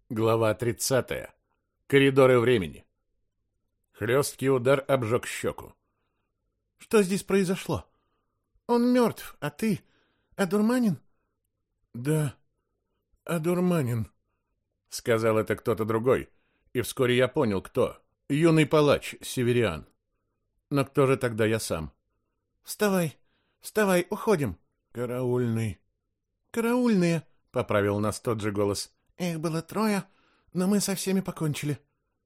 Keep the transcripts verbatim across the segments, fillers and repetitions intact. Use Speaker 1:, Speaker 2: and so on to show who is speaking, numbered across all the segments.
Speaker 1: Глава тридцатая. Коридоры времени. Хлесткий удар обжег щеку.
Speaker 2: Что здесь произошло? Он мертв, а ты одурманен?
Speaker 1: Да, одурманен, сказал это кто-то другой, и вскоре я понял, кто. Юный палач, Севериан. Но кто же тогда я сам?
Speaker 2: Вставай, вставай, уходим.
Speaker 1: Караульный.
Speaker 2: Караульные,
Speaker 1: поправил нас тот же голос.
Speaker 2: Их было трое, но мы со всеми покончили.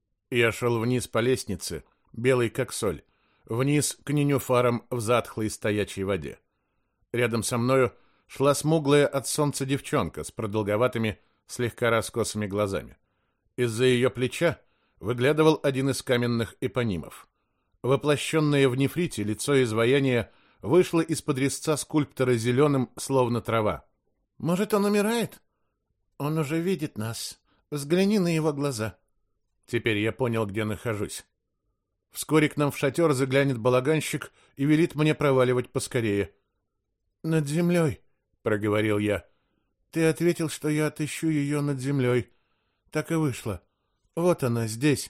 Speaker 1: Я шел вниз по лестнице, белый как соль, вниз к ненюфарам в затхлой стоячей воде. Рядом со мною шла смуглая от солнца девчонка с продолговатыми, слегка раскосыми глазами. Из-за ее плеча выглядывал один из каменных эпонимов. Воплощенное в нефрите лицо изваяния вышло из-под резца скульптора зеленым, словно трава.
Speaker 2: «Может, он умирает? Он уже видит нас. Взгляни на его глаза».
Speaker 1: Теперь я понял, где нахожусь. Вскоре к нам в шатер заглянет балаганщик и велит мне проваливать поскорее.
Speaker 2: «Над землей», —
Speaker 1: проговорил я.
Speaker 2: «Ты ответил, что я отыщу ее над землей. Так и вышло. Вот она, здесь.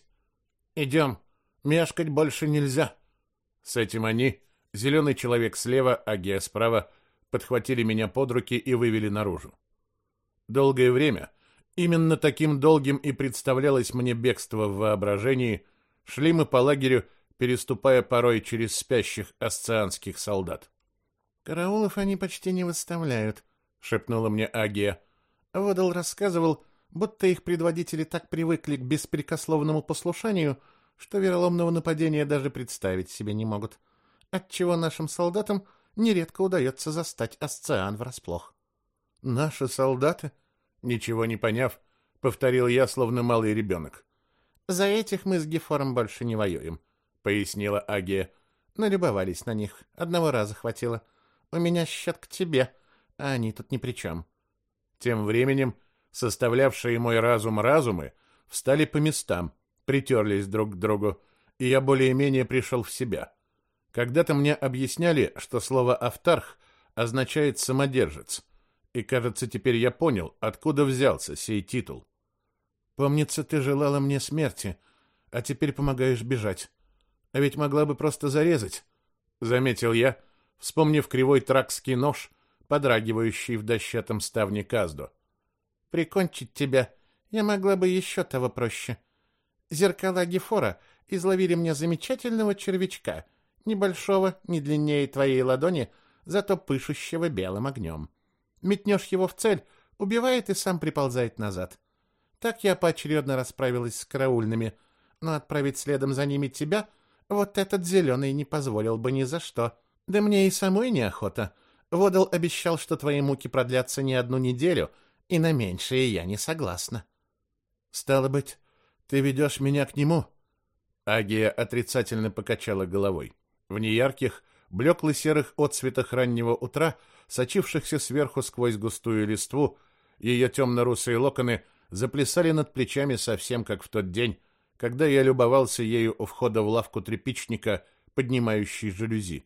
Speaker 2: Идем. Мешкать больше нельзя».
Speaker 1: С этим они, зеленый человек слева, а Гея справа, подхватили меня под руки и вывели наружу. Долгое время, именно таким долгим и представлялось мне бегство в воображении, шли мы по лагерю, переступая порой через спящих асцианских солдат.
Speaker 2: «Караулов они почти не выставляют», — шепнула мне Агия. Водол рассказывал, будто их предводители так привыкли к беспрекословному послушанию, что вероломного нападения даже представить себе не могут, отчего нашим солдатам нередко удается застать асциан врасплох.
Speaker 1: «Наши солдаты?» Ничего не поняв, повторил я, словно малый ребенок.
Speaker 2: «За этих мы с Гефором больше не воюем», — пояснила Агия. «Налюбовались на них. Одного раза хватило. У меня счет к тебе, а они тут ни при чем».
Speaker 1: Тем временем составлявшие мой разум разумы встали по местам, притерлись друг к другу, и я более-менее пришел в себя. Когда-то мне объясняли, что слово «автарх» означает «самодержец», и, кажется, теперь я понял, откуда взялся сей титул.
Speaker 2: «Помнится, ты желала мне смерти, а теперь помогаешь бежать. А ведь могла бы просто зарезать»,
Speaker 1: — заметил я, вспомнив кривой тракский нож, подрагивающий в дощатом ставне Каздо.
Speaker 2: «Прикончить тебя я могла бы еще того проще. Зеркала Гефора изловили мне замечательного червячка, небольшого, не длиннее твоей ладони, зато пышущего белым огнем. Метнешь его в цель, убивает и сам приползает назад. Так я поочередно расправилась с караульными, но отправить следом за ними тебя вот этот зеленый не позволил бы ни за что. Да мне и самой неохота. Водол обещал, что твои муки продлятся не одну неделю, и на меньшее я не согласна».
Speaker 1: «Стало быть, ты ведешь меня к нему?» Агия отрицательно покачала головой. В неярких, блекло-серых отцветах раннего утра, сочившихся сверху сквозь густую листву, ее темно-русые локоны заплясали над плечами совсем как в тот день, когда я любовался ею у входа в лавку тряпичника, поднимающей жалюзи.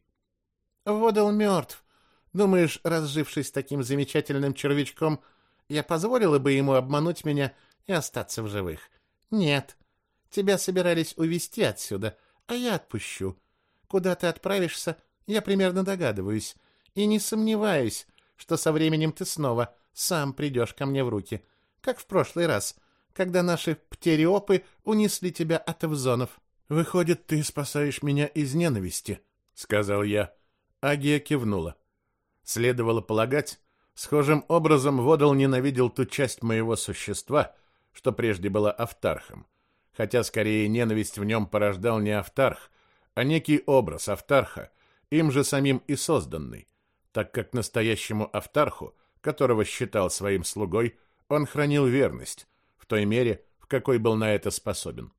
Speaker 2: «Водол мертв. Думаешь, разжившись таким замечательным червячком, я позволила бы ему обмануть меня и остаться в живых? Нет. Тебя собирались увезти отсюда, а я отпущу. Куда ты отправишься, я примерно догадываюсь, и не сомневаюсь, что со временем ты снова сам придешь ко мне в руки, как в прошлый раз, когда наши птериопы унесли тебя от эвзонов».
Speaker 1: «Выходит, ты спасаешь меня из ненависти», — сказал я. Агия кивнула. Следовало полагать, схожим образом Водол ненавидел ту часть моего существа, что прежде была автархом, хотя скорее ненависть в нем порождал не автарх, а некий образ автарха, им же самим и созданный, так как настоящему автарху, которого считал своим слугой, он хранил верность, в той мере, в какой был на это способен.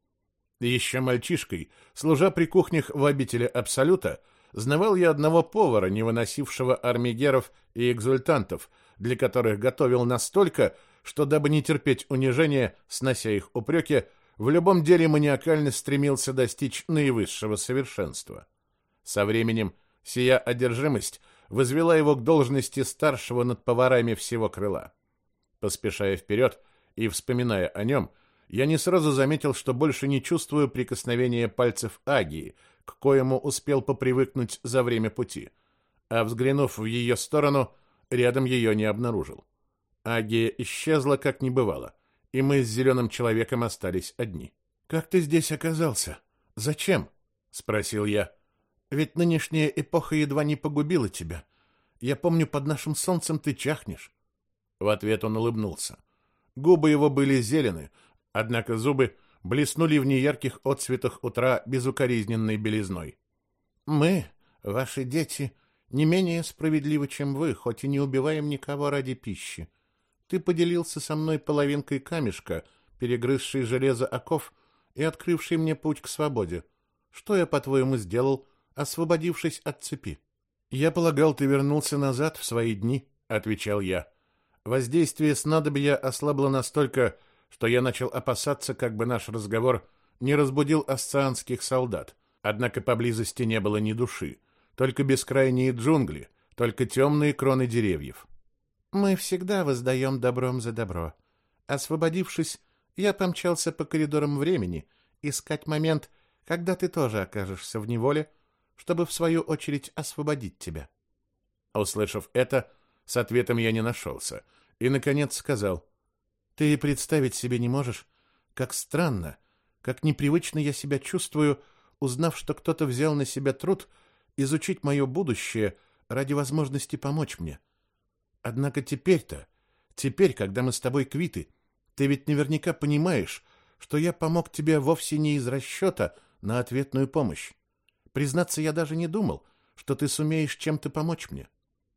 Speaker 1: Еще мальчишкой, служа при кухнях в обители Абсолюта, знавал я одного повара, не выносившего армигеров и экзультантов, для которых готовил настолько, что, дабы не терпеть унижения, снося их упреки, в любом деле маниакально стремился достичь наивысшего совершенства. Со временем сия одержимость возвела его к должности старшего над поварами всего крыла. Поспешая вперед, и вспоминая о нем, я не сразу заметил, что больше не чувствую прикосновения пальцев Агии, к коему успел попривыкнуть за время пути, а, взглянув в ее сторону, рядом ее не обнаружил. Агия исчезла, как не бывало, и мы с зеленым человеком остались одни. «Как ты здесь оказался? Зачем?» — спросил я. «Ведь нынешняя эпоха едва не погубила тебя. Я помню, под нашим солнцем ты чахнешь». В ответ он улыбнулся. Губы его были зелены, однако зубы блеснули в неярких отсветах утра безукоризненной белизной. «Мы, ваши дети, не менее справедливы, чем вы, хоть и не убиваем никого ради пищи. Ты поделился со мной половинкой камешка, перегрызший железо оков и открывший мне путь к свободе. Что я, по-твоему, сделал, освободившись от цепи?» «Я полагал, ты вернулся назад в свои дни», — отвечал я. Воздействие снадобья ослабло настолько, что я начал опасаться, как бы наш разговор не разбудил асцианских солдат. Однако поблизости не было ни души, только бескрайние джунгли, только темные кроны деревьев. «Мы всегда воздаем добром за добро. Освободившись, я помчался по коридорам времени, искать момент, когда ты тоже окажешься в неволе, чтобы в свою очередь освободить тебя». Услышав это, с ответом я не нашелся, и, наконец, сказал: «Ты представить себе не можешь, как странно, как непривычно я себя чувствую, узнав, что кто-то взял на себя труд изучить мое будущее ради возможности помочь мне. Однако теперь-то, теперь, когда мы с тобой квиты, ты ведь наверняка понимаешь, что я помог тебе вовсе не из расчета на ответную помощь. Признаться, я даже не думал, что ты сумеешь чем-то помочь мне».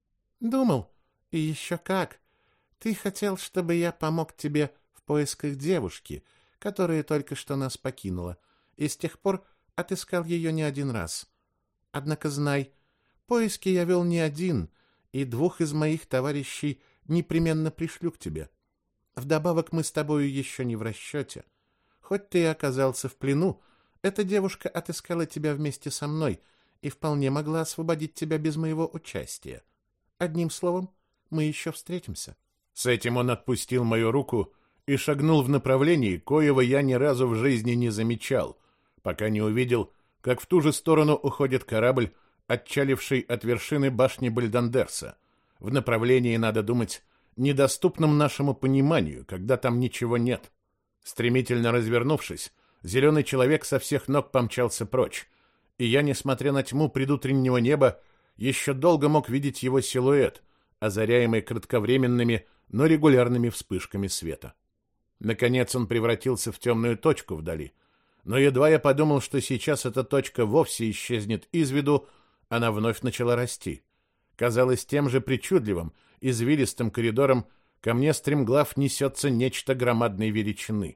Speaker 1: «Думал, и еще как. Ты хотел, чтобы я помог тебе в поисках девушки, которая только что нас покинула, и с тех пор отыскал ее не один раз. Однако знай, поиски я вел не один, и двух из моих товарищей непременно пришлю к тебе. Вдобавок мы с тобою еще не в расчете. Хоть ты и оказался в плену, эта девушка отыскала тебя вместе со мной и вполне могла освободить тебя без моего участия. Одним словом, мы еще встретимся». С этим он отпустил мою руку и шагнул в направлении, коего я ни разу в жизни не замечал, пока не увидел, как в ту же сторону уходит корабль, отчаливший от вершины башни Бальдандерса, в направлении, надо думать, недоступном нашему пониманию, когда там ничего нет. Стремительно развернувшись, зеленый человек со всех ног помчался прочь, и я, несмотря на тьму предутреннего неба, еще долго мог видеть его силуэт, озаряемый кратковременными, но регулярными вспышками света. Наконец он превратился в темную точку вдали, но едва я подумал, что сейчас эта точка вовсе исчезнет из виду, она вновь начала расти. Казалось, тем же причудливым, извилистым коридором ко мне стремглав несется нечто громадной величины.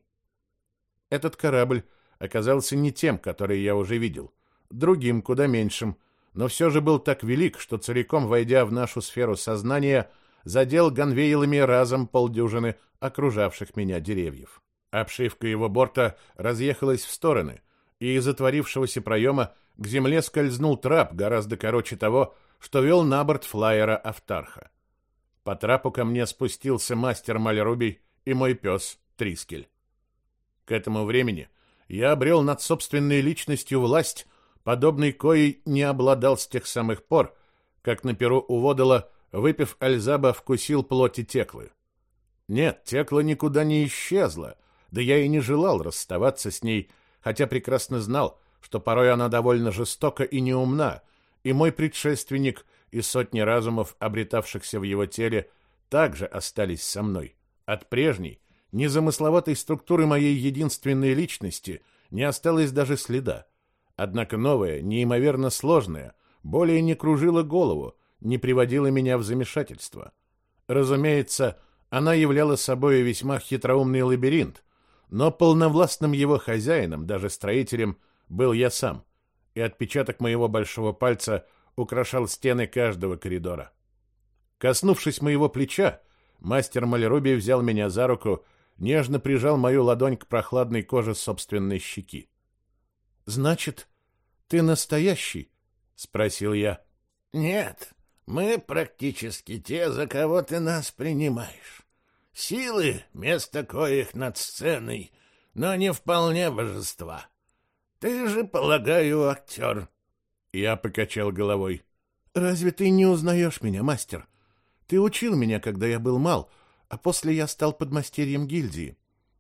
Speaker 1: Этот корабль оказался не тем, который я уже видел, другим, куда меньшим, но все же был так велик, что, целиком войдя в нашу сферу сознания, задел ганвейлами разом полдюжины окружавших меня деревьев. Обшивка его борта разъехалась в стороны, и из отворившегося проема к земле скользнул трап гораздо короче того, что вел на борт флайера Автарха. По трапу ко мне спустился мастер Малярубий и мой пес Трискель. К этому времени я обрел над собственной личностью власть, подобной коей не обладал с тех самых пор, как на перу у Водола, выпив Альзаба, вкусил плоти Теклы. Нет, Текла никуда не исчезла, да я и не желал расставаться с ней, хотя прекрасно знал, что порой она довольно жестока и неумна, и мой предшественник и сотни разумов, обретавшихся в его теле, также остались со мной. От прежней, незамысловатой структуры моей единственной личности не осталось даже следа. Однако новая, неимоверно сложная, более не кружила голову, не приводила меня в замешательство. Разумеется, она являла собой весьма хитроумный лабиринт, но полновластным его хозяином, даже строителем, был я сам, и отпечаток моего большого пальца украшал стены каждого коридора. Коснувшись моего плеча, мастер Малярубий взял меня за руку, нежно прижал мою ладонь к прохладной коже собственной щеки. «Значит, ты настоящий?» — спросил я.
Speaker 2: «Нет, мы практически те, за кого ты нас принимаешь.
Speaker 3: Силы, место коих над сценой, но не вполне божества. Ты же, полагаю, актер.
Speaker 1: Я покачал головой.
Speaker 2: Разве ты не узнаешь меня, мастер? Ты учил меня, когда я был мал, а после я стал подмастерьем гильдии.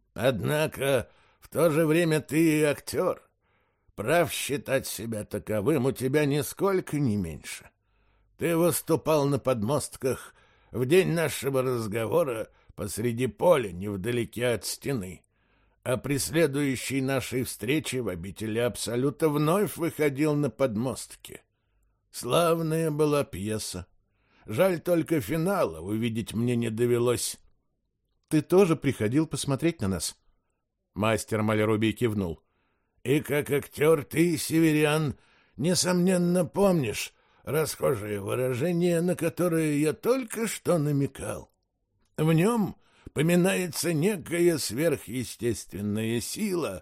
Speaker 3: Однако в то же время ты и актер. Прав считать себя таковым у тебя нисколько не меньше. Ты выступал на подмостках в день нашего разговора посреди поля, невдалеке от стены. А при следующей нашей встрече в обители Абсолюта вновь выходил на подмостки. Славная была пьеса. Жаль только финала увидеть мне не довелось.
Speaker 2: Ты тоже приходил посмотреть на нас?
Speaker 1: Мастер Малерубий кивнул.
Speaker 3: И как актер ты, северян, несомненно помнишь расхожее выражение, на которое я только что намекал. В нем поминается некая сверхъестественная сила,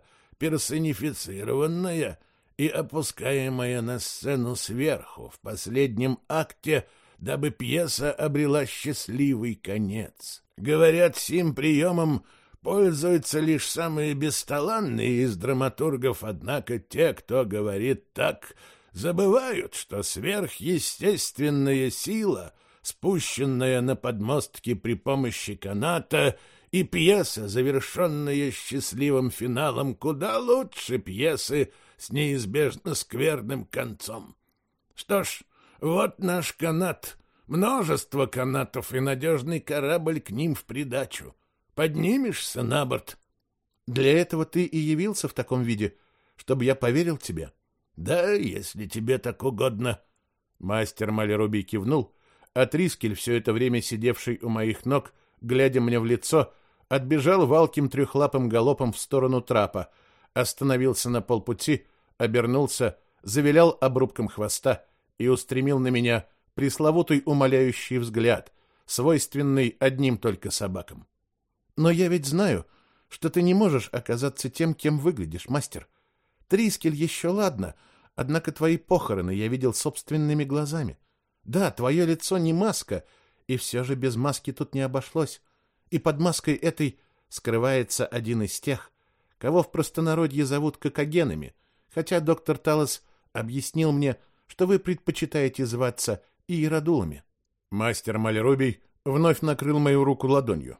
Speaker 3: персонифицированная и опускаемая на сцену сверху в последнем акте, дабы пьеса обрела счастливый конец. Говорят, сим приемом пользуются лишь самые бесталанные из драматургов, однако те, кто говорит так, забывают, что сверхъестественная сила, спущенная на подмостки при помощи каната, и пьеса, завершенная счастливым финалом, куда лучше пьесы с неизбежно скверным концом. Что ж, вот наш канат, множество канатов и надежный корабль к ним в придачу. Поднимешься на борт?
Speaker 2: Для этого ты и явился в таком виде, чтобы я поверил тебе.
Speaker 3: Да, если тебе так угодно.
Speaker 1: Мастер Малерубий кивнул, а Трискель, все это время сидевший у моих ног, глядя мне в лицо, отбежал валким трехлапым галопом в сторону трапа, остановился на полпути, обернулся, завилял обрубком хвоста и устремил на меня пресловутый умоляющий взгляд, свойственный одним только собакам. Но я ведь знаю, что ты не можешь оказаться тем, кем выглядишь, мастер. Трискель еще ладно, однако твои похороны я видел собственными глазами. Да, твое лицо не маска, и все же без маски тут не обошлось. И под маской этой скрывается один из тех, кого в простонародье зовут кокогенами, хотя доктор Талос объяснил мне, что вы предпочитаете зваться иеродулами. Мастер Малерубий вновь накрыл мою руку ладонью.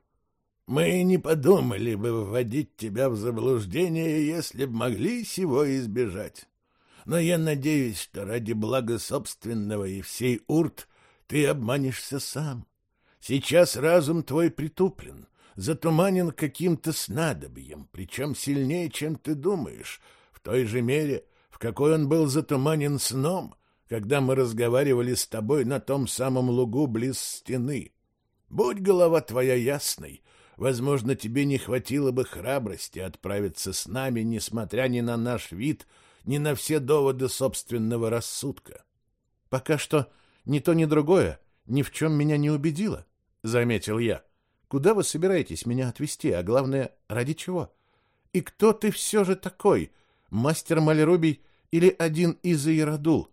Speaker 3: Мы не подумали бы вводить тебя в заблуждение, если б могли сего избежать. Но я надеюсь, что ради блага собственного и всей Урт ты обманешься сам. Сейчас разум твой притуплен, затуманен каким-то снадобьем, причем сильнее, чем ты думаешь, в той же мере, в какой он был затуманен сном, когда мы разговаривали с тобой на том самом лугу близ стены. Будь голова твоя ясной, возможно, тебе не хватило бы храбрости отправиться с нами, несмотря ни на наш вид, ни на все доводы собственного рассудка.
Speaker 2: — Пока что ни то, ни другое ни в чем меня не убедило, — заметил я. — Куда вы собираетесь меня отвезти, а главное, ради чего? И кто ты все же такой, мастер Малерубий или один из иеродул?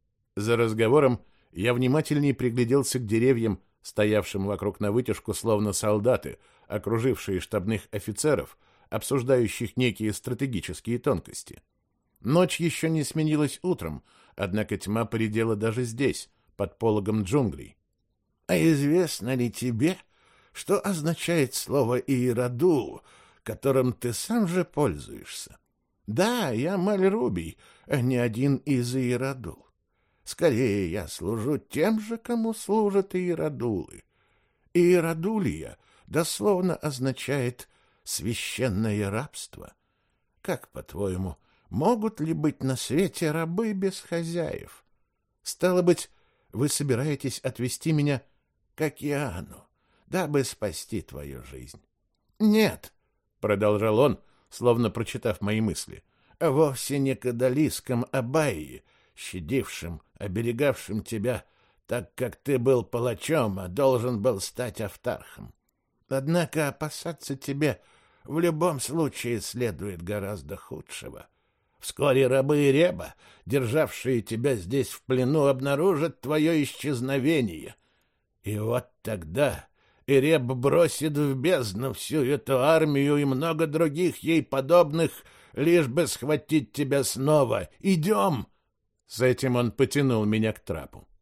Speaker 2: За разговором я внимательнее пригляделся к деревьям, стоявшим вокруг навытяжку, словно солдаты, окружившие штабных офицеров, обсуждающих некие стратегические тонкости. Ночь еще не сменилась утром, однако тьма поредела даже здесь, под пологом джунглей.
Speaker 3: — А известно ли тебе, что означает слово «иеродул», которым ты сам же пользуешься? Да, я Малерубий, а не один из иеродул. Скорее, я служу тем же, кому служат иеродулы. Иеродулия дословно означает «священное рабство». Как, по-твоему, могут ли быть на свете рабы без хозяев? Стало быть, вы собираетесь отвезти меня к океану, дабы спасти твою жизнь? Нет, — продолжал он, словно прочитав мои мысли, — вовсе не к одолискам Абайи, щадившим, оберегавшим тебя, так как ты был палачом, а должен был стать автархом. Однако опасаться тебе в любом случае следует гораздо худшего. Вскоре рабы и Реба, державшие тебя здесь в плену, обнаружат твое исчезновение. И вот тогда и Реб бросит в бездну всю эту армию и много других ей подобных, лишь бы схватить тебя снова. Идем!»
Speaker 1: С этим он потянул меня к трапу.